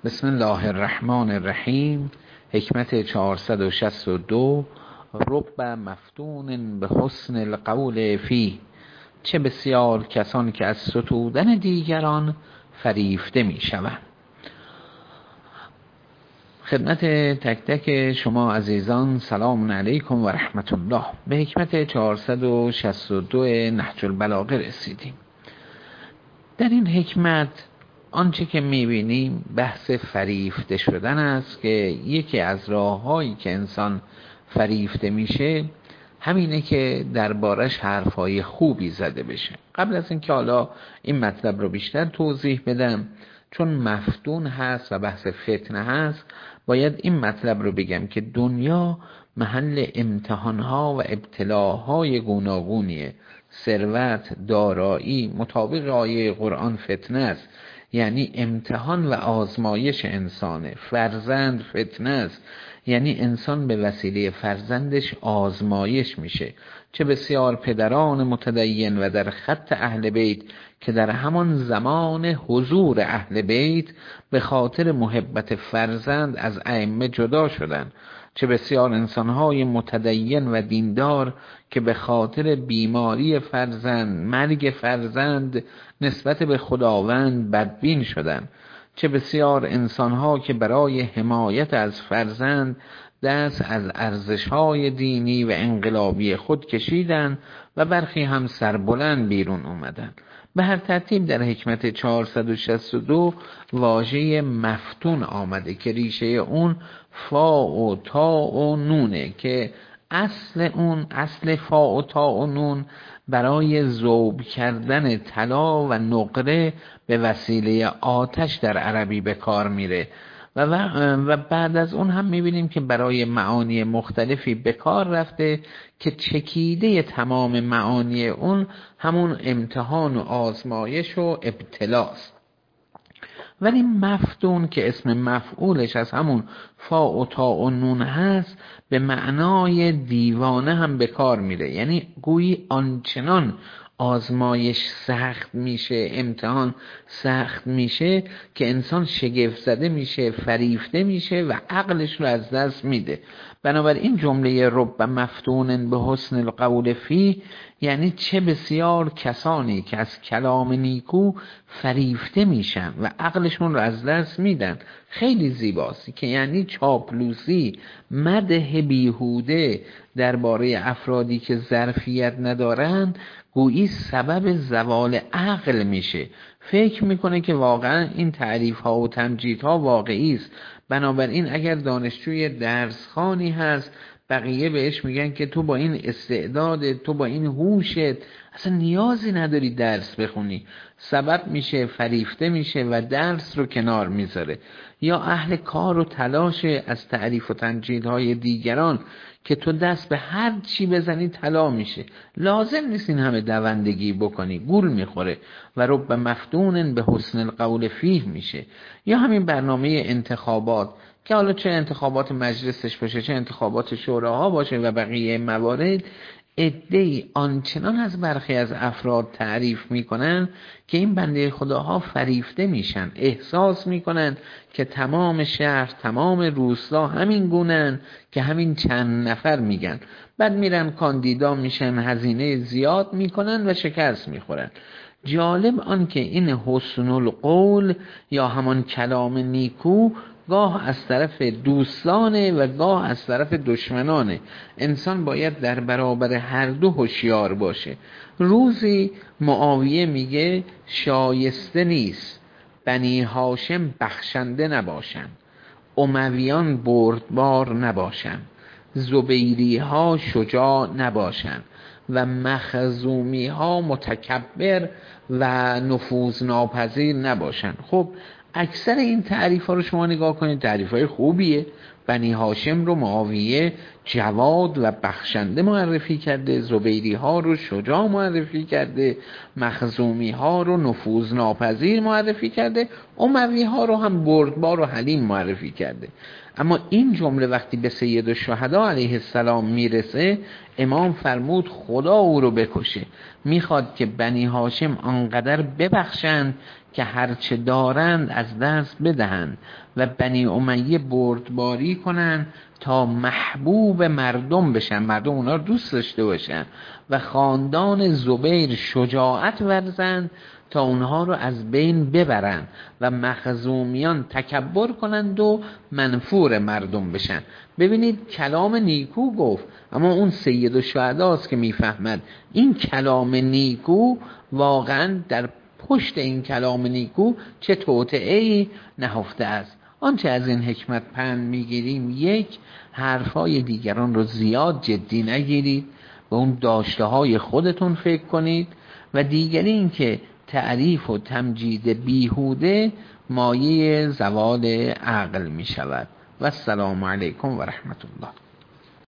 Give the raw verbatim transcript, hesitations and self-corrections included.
بسم الله الرحمن الرحیم. حکمت چهارصد و شصت و دو. رب مفتون به حسن القول فی. چه بسیار کسان که از ستودن دیگران فریفته می شوند. خدمت تک تک شما عزیزان سلام علیکم و رحمت الله. به حکمت چهارصد و شصت و دو نهج البلاغه رسیدیم. در این حکمت آنچه که میبینیم بحث فریفته شدن است که یکی از راههایی که انسان فریفته میشه همینه که دربارش حرفای خوبی زده بشه. قبل از اینکه حالا این مطلب رو بیشتر توضیح بدم، چون مفتون هست و بحث فتنه هست، باید این مطلب رو بگم که دنیا محل امتحانها و ابتلاهای گوناگونیه. ثروت، دارایی، مطابق آیه قرآن فتنه است، یعنی امتحان و آزمایش انسانه. فرزند فتنه است، یعنی انسان به وسیله فرزندش آزمایش میشه. چه بسیار پدران متدین و در خط اهل بیت که در همان زمان حضور اهل بیت به خاطر محبت فرزند از ائمه جدا شدند. چه بسیار انسانهای متدین و دیندار که به خاطر بیماری فرزند، مرگ فرزند نسبت به خداوند بدبین شدند. چه بسیار انسانها که برای حمایت از فرزند دست از ارزشهای دینی و انقلابی خود کشیدند و برخی هم سربلند بیرون اومدند. به هر ترتیب در حکمت چهارصد و شصت و دو واژه مفتون آمده که ریشه اون فا و تا و نونه، که اصل اون اصل فا و تا و نون برای ذوب کردن طلا و نقره به وسیله آتش در عربی به کار میره و, و بعد از اون هم میبینیم که برای معانی مختلفی به کار رفته که چکیده تمام معانی اون همون امتحان و آزمایش و ابتلاست. ولی مفتون که اسم مفعولش از همون فا و تا و نون هست به معنای دیوانه هم به کار میره، یعنی گویی آنچنان آزمایش سخت میشه، امتحان سخت میشه که انسان شگفت زده میشه، فریفته میشه و عقلش رو از دست میده. بنابراین جمله رب مفتون به حسن القول فی یعنی چه بسیار کسانی که از کلام نیکو فریفته میشن و عقلشون رو از دست میدن. خیلی زیباست که یعنی چاپلوسی، مدح بیهوده درباره افرادی که ظرفیت ندارن گویی سبب زوال عقل میشه. فکر میکنه که واقعا این تعریف ها و تمجید ها واقعی است. بنابراین اگر دانشجوی درسخوانی هست بقیه بهش میگن که تو با این استعداد، تو با این هوشت اصلا نیازی نداری درس بخونی، سبب میشه فریفته میشه و درس رو کنار میذاره. یا اهل کار و تلاش از تعریف و تمجیدهای دیگران که تو دست به هر چی بزنی طلا میشه، لازم نیست این همه دوندگی بکنی، گول میخوره و رب مفتون به حسن القول فیه میشه. یا همین برنامه انتخابات که حالا چه انتخابات مجلسش باشه چه انتخابات شوراها باشه و بقیه موارد، عده‌ای آنچنان از برخی از افراد تعریف میکنن که این بنده خداها فریفته میشن، احساس میکنن که تمام شهر، تمام روستا همین گونن که همین چند نفر میگن. بعد میرن کاندیدا میشن، هزینه زیاد میکنن و شکست میخورن. جالب آن که این حسن القول یا همان کلام نیکو گاه از طرف دوستانه و گاه از طرف دشمنانه. انسان باید در برابر هر دو هوشیار باشه. روزی معاویه میگه شایسته نیست بنی هاشم بخشنده نباشن، امویان بردبار نباشن، زبیری ها شجاع نباشن و مخزومی ها متکبر و نفوذ ناپذیر نباشن. خب اکثر این تعریف ها رو شما نگاه کنید، تعریف های خوبیه. بنی هاشم رو معاویه جواد و بخشنده معرفی کرده، زبیری ها رو شجاع معرفی کرده، مخزومی ها رو نفوذ ناپذیر معرفی کرده، اموی ها رو هم بردبار و حلیم معرفی کرده. اما این جمله وقتی به سید الشهدا علیه السلام میرسه، امام فرمود خدا او رو بکشه. میخواد که بنی هاشم آنقدر ببخشند که هرچه دارند از دست بدهند و بنی امیه بردباری کنند تا محبوب مردم بشن، مردم اونا رو دوست داشته باشن و خاندان زبیر شجاعت ورزند تا اونها رو از بین ببرند و مخزومیان تکبر کنند و منفور مردم بشن. ببینید کلام نیکو گفت، اما اون سید الشهداست که میفهمد این کلام نیکو واقعا در پشت این کلام نیکو چه توطئه‌ای نهفته است. آنچه از این حکمت پند میگیریم، یک، حرفای دیگران رو زیاد جدی نگیرید، به اون داشته های خودتون فکر کنید، و دیگری این که تعریف و تمجید بیهوده مایه زوال عقل می شود. و السلام علیکم و رحمت الله.